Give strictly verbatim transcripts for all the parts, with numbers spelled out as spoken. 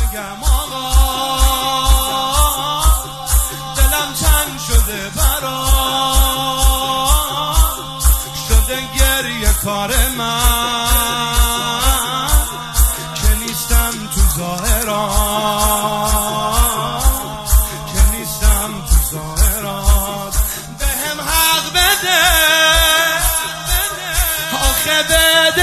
میگم آقا دلم تنگ شده برا شده گریه کار من که نیستم تو ظاهرا که نیستم تو ظاهرات بهم حق بده آخه به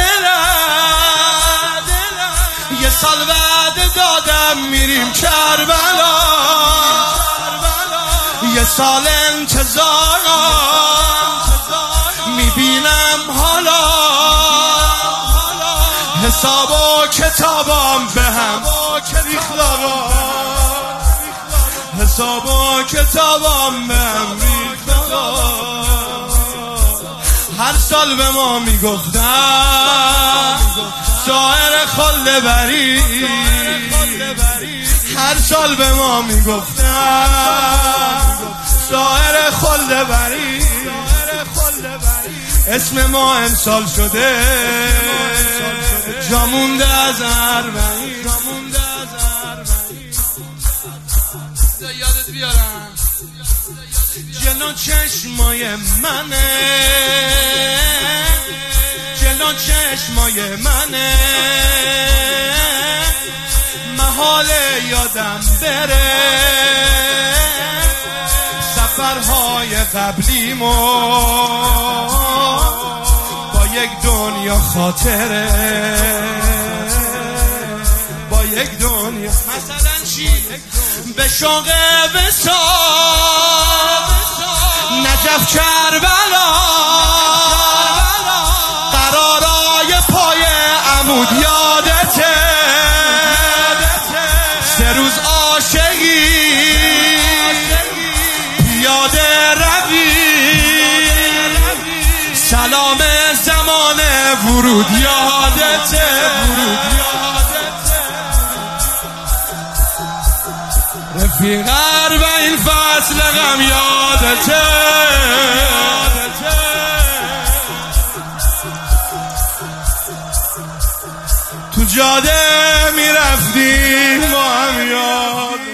دلم یه سال وعده دادم میریم کربلا یه سال انتظارم میبینم حالا حساب و کتابم به هم ریختارا حساب و کتابم به هم ریختارا هر سال به ما میگفتن شاعر خلده بری هر سال به ما میگفتن شاعر خلده بری اسم ما امسال شده جا مونده از اربعین یادت بیارم جلو چشمای منه جلو چشمای منه محاله یادم بره سفرهای قبلیمو با یک دنیا خاطره با یک دنیا مثلا چی به شوق وصال نجف کربلا قرارای پای عمود یادته سه روز عاشقی پیاده روی سلام زمان ورود یادته رفیق اربعین فصل غم یادته تو جاده میرفتیم با هم یاد